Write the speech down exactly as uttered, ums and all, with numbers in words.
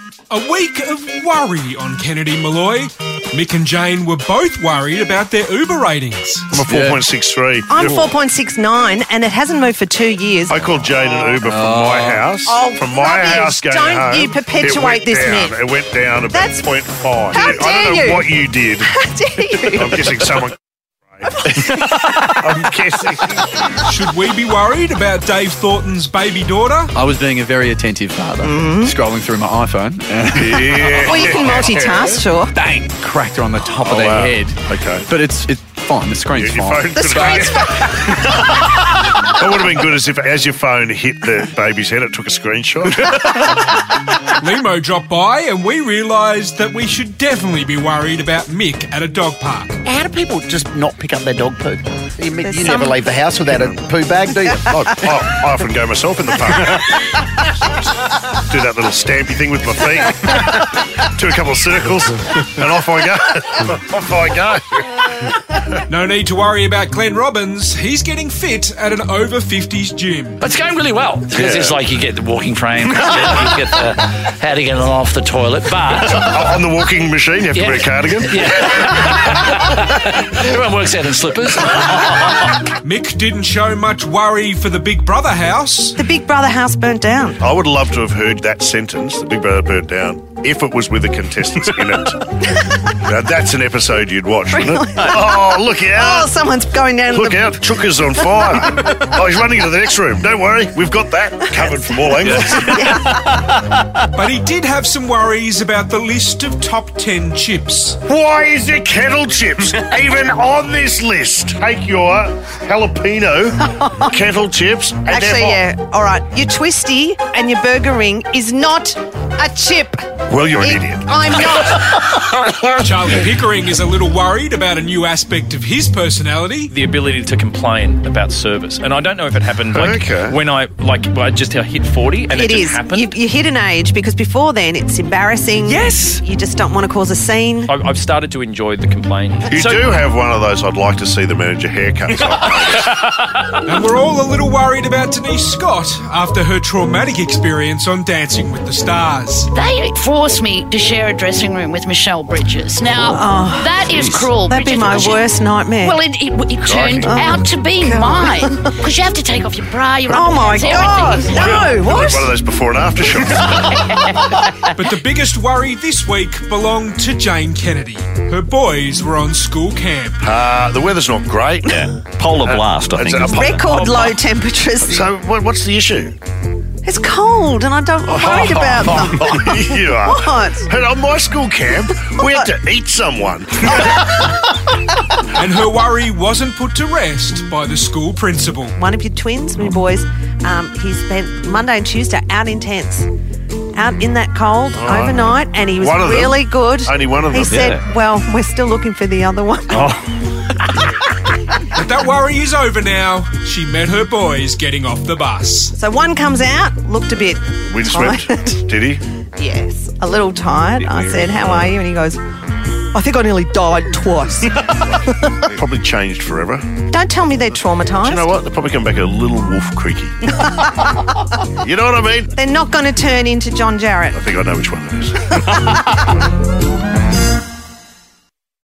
A week of worry on Kennedy Malloy. Mick and Jane were both worried about their Uber ratings. I'm a four point six three. I'm four point six nine and it hasn't moved for two years. I called Jane an Uber from Oh. my house. Oh, from my rubbish. house going Don't home. you perpetuate it went this down. myth. It went down about That's- point five. How I don't dare know you. what you did. How dare you? I'm guessing someone... I'm guessing. Should we be worried about Dave Thornton's baby daughter? I was being a very attentive father, scrolling through my iPhone. Yeah. Well, you can multitask, sure. Bang! Cracked her on the top of Oh, their wow. head. Okay. But it's it's fine. The screen's Your fine. phone The could have screen's What would have been good is if, as your phone hit the baby's head, it took a screenshot. Limo dropped by and we realised that we should definitely be worried about Mick at a dog park. How do people just not pick up their dog poo? You, There's you some- never leave the house without a poo bag, do you? I, I, I often go myself in the park. Do that little stampy thing with my feet. Do a couple of circles, and off I go. Off I go. No need to worry about Glenn Robbins. He's getting fit at an over fifties gym. It's going really well because Yeah. it's like you get the walking frame, you get the how to get it off the toilet, but On the walking machine, you have to Yeah. wear a cardigan. everyone works out in slippers. Mick didn't show much worry for the Big Brother house. The Big Brother house burnt down. I would love to have heard that sentence, the Big Brother burnt down, if it was with the contestants in it. Now, that's an episode you'd watch, wouldn't it? Oh, look Oh, out. someone's going down to Look the... out, Chooker's on fire. Oh, he's running into the next room. Don't worry, we've got that covered from all angles. But he did have some worries about the list of top ten chips. Why is there kettle chips even on this list? Take your jalapeno kettle chips and Actually, they're yeah. All right. Your twisty and your burger ring is not a chip. Well, you're an It- idiot. I'm not. Charlie Pickering is a little worried about a new aspect of his personality. The ability to complain about service, and I don't know if it happened like Okay. when I like I just hit forty and it, It just is. happened. You, you hit an age because before then it's embarrassing. Yes. You just don't want to cause a scene. I, I've started to enjoy the complaining. You So- do have one of those I'd like to see the manager haircuts. And we're all a little worried about Denise Scott after her traumatic experience on Dancing with the Stars. They forced me to share a dressing room with Michelle Bridges. Now, that is cruel. That'd be Bridges, my because she- worst nightmare. Well, it, it, it turned out to be mine because you have to take off your bra, your oh my underpants, God. everything. No. What? One of those before and after shots. But the biggest worry this week belonged to Jane Kennedy. Her boys were on school camp. Uh, the weather's not great. Yeah. Polar blast, I It's think. a is- pol- Record low temperatures. So what, what's the issue? It's cold and I don't I'm worried about them. You are. What? And on my school camp, we had to eat someone. And her worry wasn't put to rest by the school principal. One of your twins, my boys, um, he spent Monday and Tuesday out in tents. Out in that cold overnight, and he was One of them? really good. Only one of He them? said, Yeah. well, we're still looking for the other one. But that worry is over now. She met her boys getting off the bus. So one comes out, looked a bit Windswept, tired. did he? Yes, a little tired. I said, how are you? And he goes, I think I nearly died twice. Probably changed forever. Do Don't tell me they're traumatised. you know what? They'll probably come back a little wolf creaky. You know what I mean? They're not going to turn into John Jarrett. I think I know which one it is.